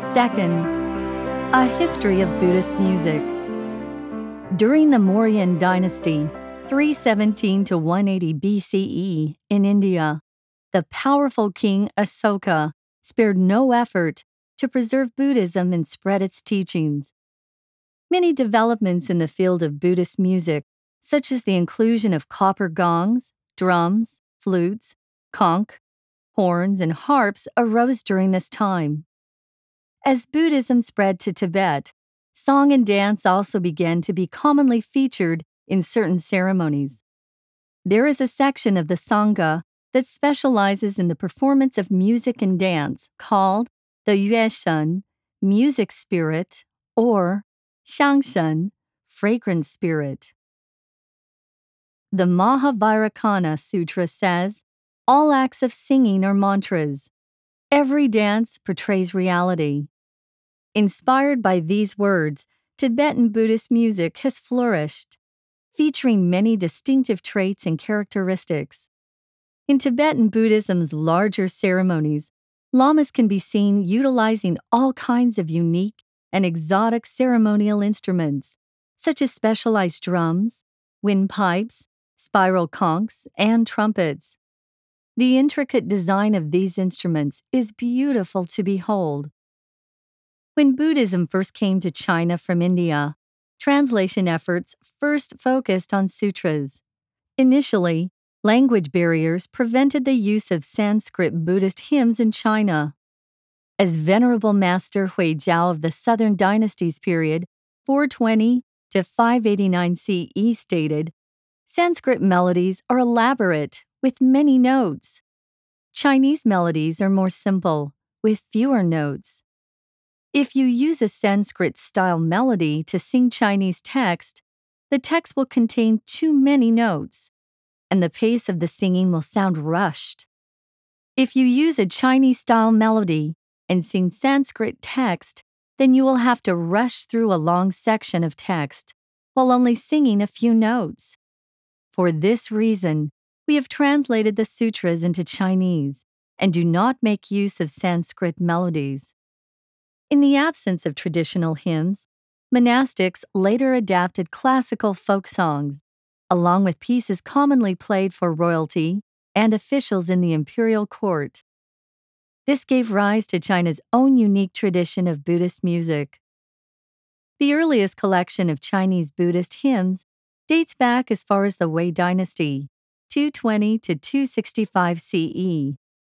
Second, a history of Buddhist music. During the Mauryan dynasty, 317 to 180 BCE in India, the powerful king Asoka spared no effort to preserve Buddhism and spread its teachings. Many developments in the field of Buddhist music, such as the inclusion of copper gongs, drums, flutes, conch, horns, and harps, arose during this time. As Buddhism spread to Tibet, song and dance also began to be commonly featured in certain ceremonies. There is a section of the Sangha that specializes in the performance of music and dance called the Yueshen, music spirit, or Xiangshen, fragrance spirit. The Mahavairakana Sutra says, all acts of singing are mantras. Every dance portrays reality. Inspired by these words, Tibetan Buddhist music has flourished, featuring many distinctive traits and characteristics. In Tibetan Buddhism's larger ceremonies, lamas can be seen utilizing all kinds of unique and exotic ceremonial instruments, such as specialized drums, windpipes, spiral conchs, and trumpets. The intricate design of these instruments is beautiful to behold. When Buddhism first came to China from India, translation efforts first focused on sutras. Initially, language barriers prevented the use of Sanskrit Buddhist hymns in China. As Venerable Master Huijiao of the Southern Dynasties period, 420 to 589 CE stated, Sanskrit melodies are elaborate with many notes. Chinese melodies are more simple, with fewer notes. If you use a Sanskrit-style melody to sing Chinese text, the text will contain too many notes, and the pace of the singing will sound rushed. If you use a Chinese-style melody and sing Sanskrit text, then you will have to rush through a long section of text while only singing a few notes. For this reason, we have translated the sutras into Chinese and do not make use of Sanskrit melodies. In the absence of traditional hymns, monastics later adapted classical folk songs, along with pieces commonly played for royalty and officials in the imperial court. This gave rise to China's own unique tradition of Buddhist music. The earliest collection of Chinese Buddhist hymns dates back as far as the Wei Dynasty, 220 to 265 CE.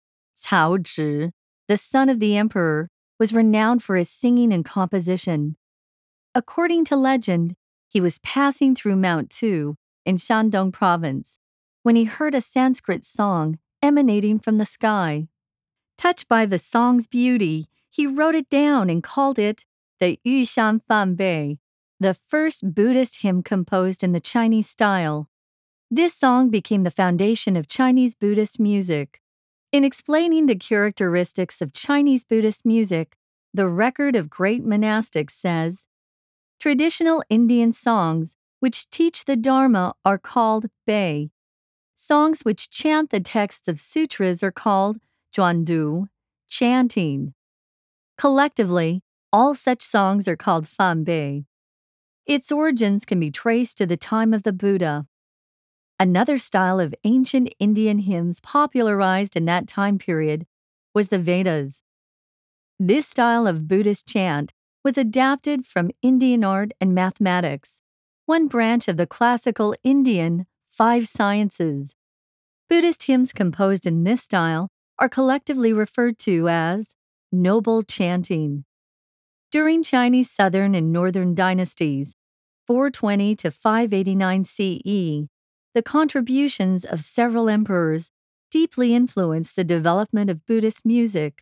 Cao Zhi, the son of the emperor, was renowned for his singing and composition. According to legend, he was passing through Mount Tu in Shandong province when he heard a Sanskrit song emanating from the sky. Touched by the song's beauty, he wrote it down and called it the Yushan Fan Bei, the first Buddhist hymn composed in the Chinese style. This song became the foundation of Chinese Buddhist music. In explaining the characteristics of Chinese Buddhist music, the Record of Great Monastics says, traditional Indian songs which teach the Dharma are called bei. Songs which chant the texts of sutras are called zhuandu, chanting. Collectively, all such songs are called fan bei. Its origins can be traced to the time of the Buddha. Another style of ancient Indian hymns popularized in that time period was the Vedas. This style of Buddhist chant was adapted from Indian art and mathematics, one branch of the classical Indian 5 sciences. Buddhist hymns composed in this style are collectively referred to as noble chanting. During Chinese Southern and Northern dynasties, 420 to 589 CE, the contributions of several emperors deeply influenced the development of Buddhist music.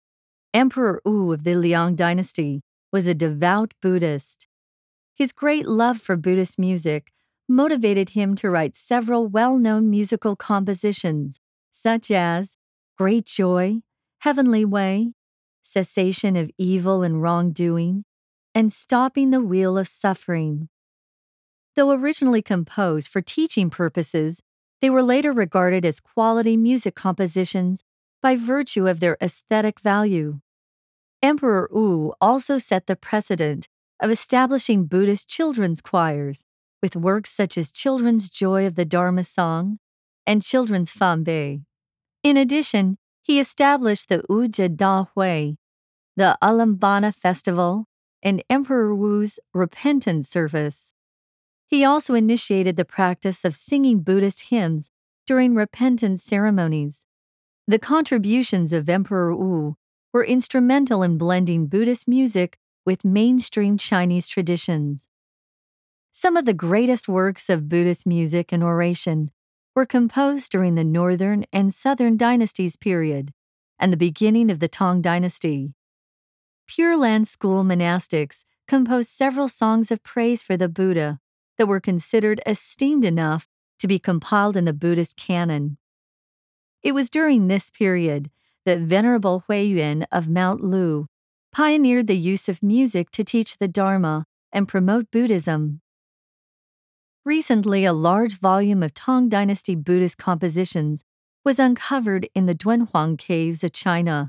Emperor Wu of the Liang dynasty was a devout Buddhist. His great love for Buddhist music motivated him to write several well-known musical compositions, such as Great Joy, Heavenly Way, Cessation of Evil and Wrongdoing, and Stopping the Wheel of Suffering. Though originally composed for teaching purposes, they were later regarded as quality music compositions by virtue of their aesthetic value. Emperor Wu also set the precedent of establishing Buddhist children's choirs, with works such as Children's Joy of the Dharma Song and Children's Fanbei. In addition, he established the Wuzhi Da Hui, the Alambana Festival, and Emperor Wu's Repentance Service. He also initiated the practice of singing Buddhist hymns during repentance ceremonies. The contributions of Emperor Wu were instrumental in blending Buddhist music with mainstream Chinese traditions. Some of the greatest works of Buddhist music and oration were composed during the Northern and Southern Dynasties period and the beginning of the Tang Dynasty. Pure Land School monastics composed several songs of praise for the Buddha that were considered esteemed enough to be compiled in the Buddhist canon. It was during this period that Venerable Huiyuan of Mount Lu pioneered the use of music to teach the Dharma and promote Buddhism. Recently, a large volume of Tang Dynasty Buddhist compositions was uncovered in the Dunhuang Caves of China.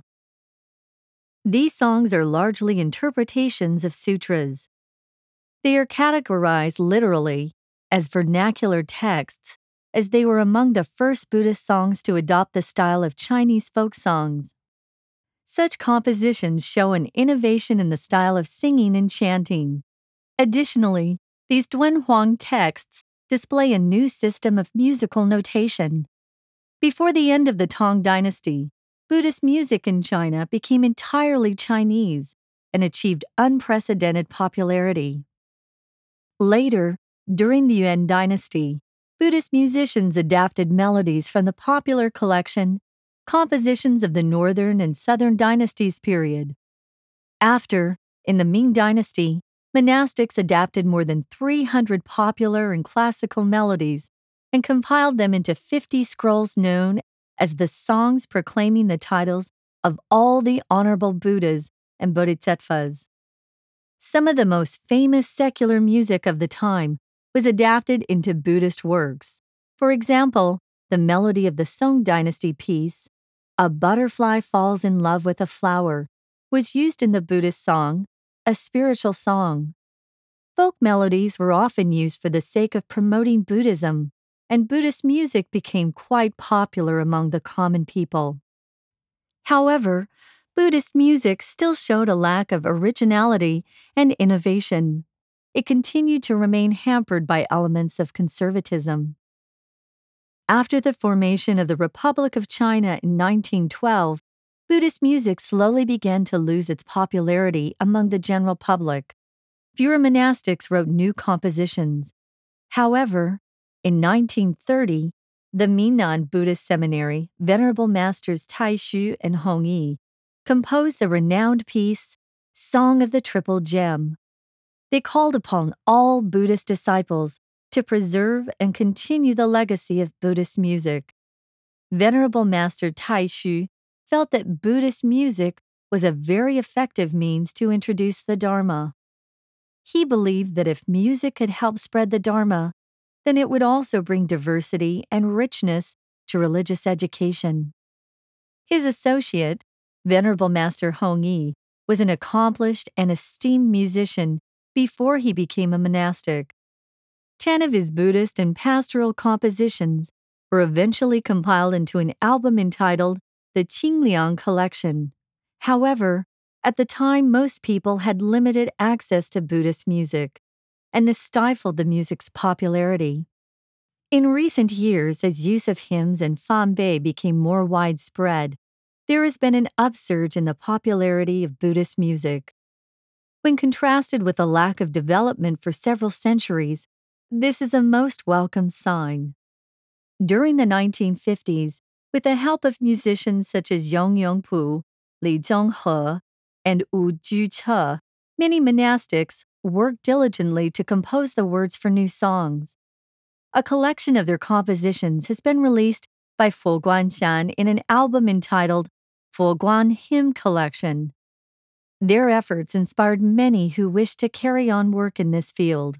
These songs are largely interpretations of sutras. They are categorized literally as vernacular texts, as they were among the first Buddhist songs to adopt the style of Chinese folk songs. Such compositions show an innovation in the style of singing and chanting. Additionally, these Dunhuang texts display a new system of musical notation. Before the end of the Tang Dynasty, Buddhist music in China became entirely Chinese and achieved unprecedented popularity. Later, during the Yuan Dynasty, Buddhist musicians adapted melodies from the popular collection Compositions of the Northern and Southern Dynasties period. After, in the Ming Dynasty, monastics adapted more than 300 popular and classical melodies and compiled them into 50 scrolls known as the Songs proclaiming the titles of all the honorable Buddhas and Bodhisattvas. Some of the most famous secular music of the time was adapted into Buddhist works. For example, the melody of the Song Dynasty piece, A Butterfly Falls in Love with a Flower, was used in the Buddhist song, A Spiritual Song. Folk melodies were often used for the sake of promoting Buddhism, and Buddhist music became quite popular among the common people. However, Buddhist music still showed a lack of originality and innovation. It continued to remain hampered by elements of conservatism. After the formation of the Republic of China in 1912, Buddhist music slowly began to lose its popularity among the general public. Fewer monastics wrote new compositions. However, in 1930, the Minnan Buddhist Seminary, Venerable Masters Taixu and Hongyi, composed the renowned piece, Song of the Triple Gem. They called upon all Buddhist disciples to preserve and continue the legacy of Buddhist music. Venerable Master Taixu felt that Buddhist music was a very effective means to introduce the Dharma. He believed that if music could help spread the Dharma, then it would also bring diversity and richness to religious education. His associate, Venerable Master Hongyi, was an accomplished and esteemed musician before he became a monastic. 10 of his Buddhist and pastoral compositions were eventually compiled into an album entitled the Qingliang Collection. However, at the time, most people had limited access to Buddhist music, and this stifled the music's popularity. In recent years, as use of hymns and fanbei became more widespread, there has been an upsurge in the popularity of Buddhist music. When contrasted with the lack of development for several centuries, this is a most welcome sign. During the 1950s, with the help of musicians such as Yong Yongpu, Li Zhonghe, and Wu Juche, many monastics worked diligently to compose the words for new songs. A collection of their compositions has been released by Foguanshan in an album entitled Foguan Hymn Collection. Their efforts inspired many who wished to carry on work in this field.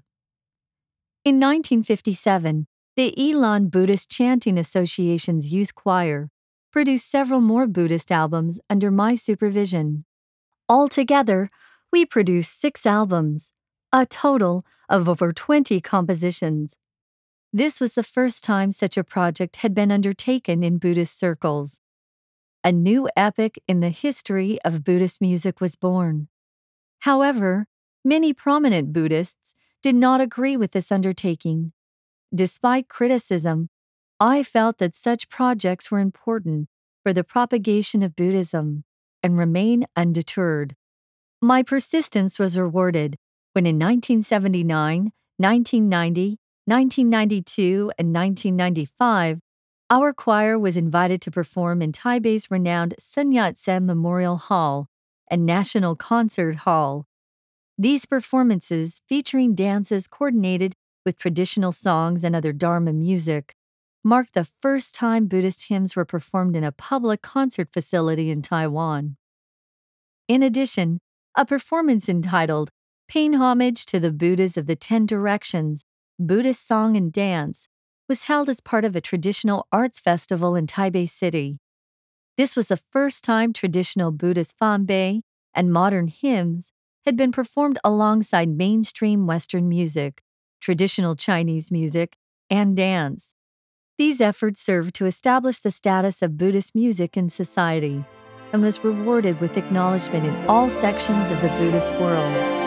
In 1957, the Yilan Buddhist Chanting Association's youth choir produced several more Buddhist albums under my supervision. Altogether, we produced 6 albums, a total of over 20 compositions. This was the first time such a project had been undertaken in Buddhist circles. A new epoch in the history of Buddhist music was born. However, many prominent Buddhists did not agree with this undertaking. Despite criticism, I felt that such projects were important for the propagation of Buddhism and remain undeterred. My persistence was rewarded when in 1979, 1990, 1992, and 1995, our choir was invited to perform in Taipei's renowned Sun Yat-sen Memorial Hall and National Concert Hall. These performances, featuring dances coordinated with traditional songs and other Dharma music, marked the first time Buddhist hymns were performed in a public concert facility in Taiwan. In addition, a performance entitled Paying Homage to the Buddhas of the Ten Directions, Buddhist Song and Dance, was held as part of a traditional arts festival in Taipei City. This was the first time traditional Buddhist fanbei and modern hymns had been performed alongside mainstream Western music, traditional Chinese music, and dance. These efforts served to establish the status of Buddhist music in society and was rewarded with acknowledgement in all sections of the Buddhist world.